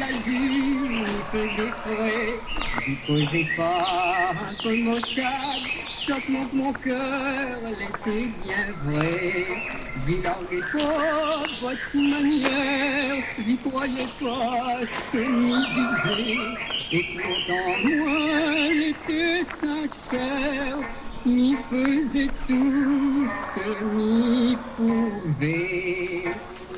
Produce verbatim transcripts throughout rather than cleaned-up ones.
la lune faisait frais. N'y posez pas un peu de maussade, choque mon cœur, l'été bien vrai. N'y larguez pas votre manière, n'y croyez pas ce m'y disait. Et pourtant moi j'étais sincère, m'y faisait tout ce que m'y pouvait.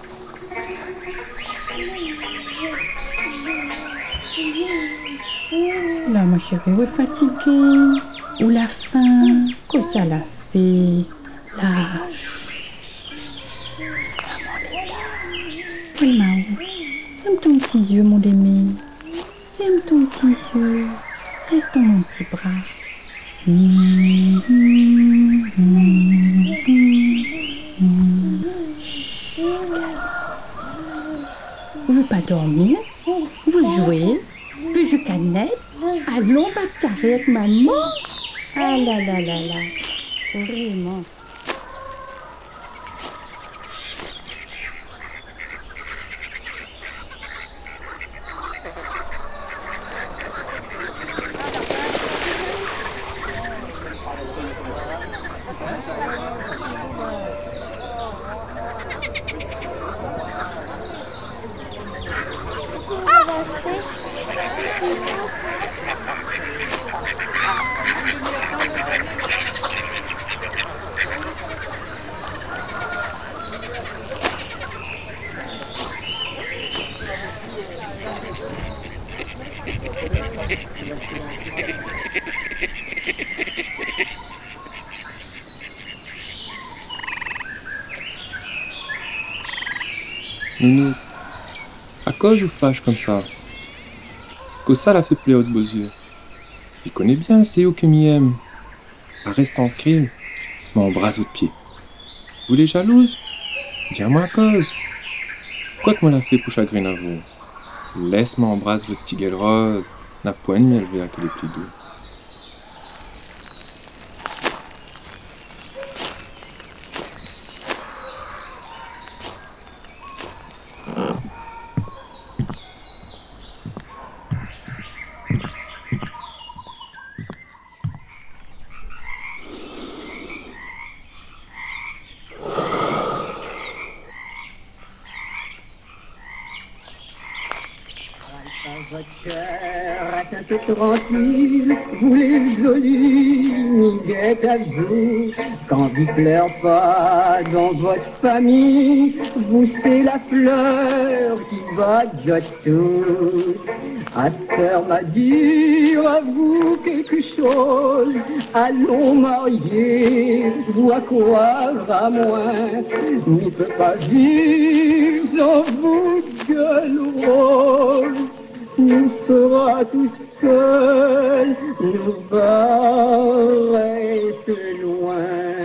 Là, ma chérie, oui, fatiguée. Ou la faim. Que ça l'a fait? Lâche. Oui, Mao. Ferme ton petit yeux, mon aimé. Ferme ton petit yeux. Reste dans mon petit bras. Mmh, mmh, mmh, mmh, mmh. Chut, vous ne voulez pas dormir? Vous jouez? Vous jouez canette? Allons, pas de carré avec maman. Ah là là là là. Vraiment. Nounou, à cause ou fâche comme ça? Que ça l'a fait plaire de beaux yeux. Il connaît bien, c'est où que m'y aime. Elle reste tranquille, m'embrasse votre pied. Vous les jalouse? Dis-moi à cause. Quoi que moi l'a fait pour chagrin à vous? Laisse-moi embrasser votre petit gueule rose, n'a point de miel vert que les plis doux. Votre cœur est un peu tranquille, vous les jolis, n'y guette à vous. Quand il pleure pas dans votre famille, vous c'est la fleur qui va de tout. À sœur m'a dit à vous quelque chose, allons marier, vous à croire à moi, n'y peut pas vivre sans vous gueule rose. Nous sera tout seul, nous va rester loin.